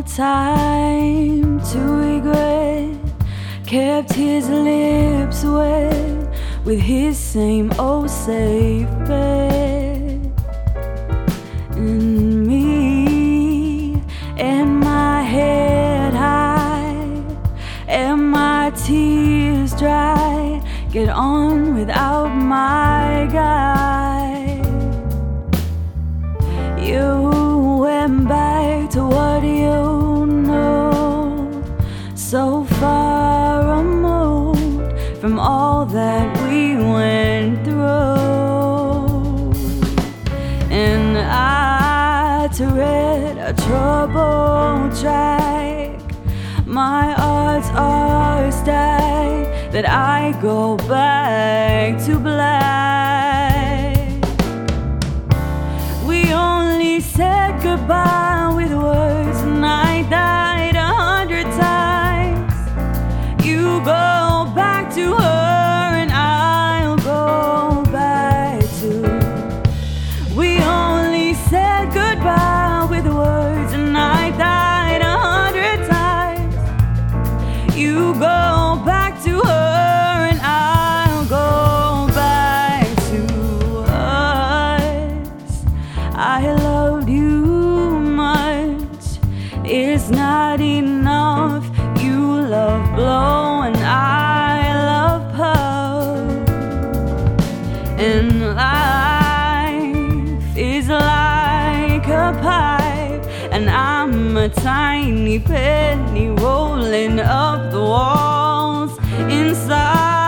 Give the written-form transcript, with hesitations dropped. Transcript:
no time to regret. Kept his lips wet with his same old safe bet. And me and my head high and my tears dry, get on without my guy. You went back to what you know, so far removed from all that we went through. And I, to read a troubled track, my odds are stacked that I go back to black. We only said goodbye with words, and I died 100 times. You go back to her and I'll go back too. We only said goodbye with words, and I died 100 times. You go back to her and I'll go back to us. I loved you much, it's not enough. You love blow and I love puff. And life is like a pipe, and I'm a tiny penny rolling up the walls inside.